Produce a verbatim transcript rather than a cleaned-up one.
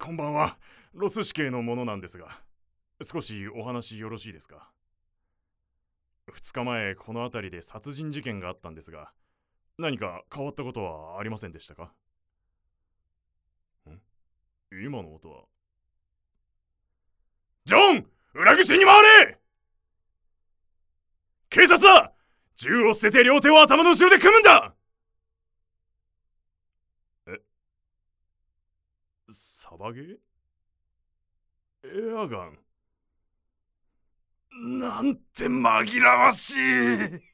こんばんは。ロス市警の者なんですが、少しお話よろしいですか？ふつかまえこの辺りで殺人事件があったんですが、何か変わったことはありませんでしたか？ん今の音は。ジョン、裏口に回れ！警察だ！銃を捨てて両手を頭の後ろで組むんだ！えサバゲー？エアガン？なんて紛らわしい。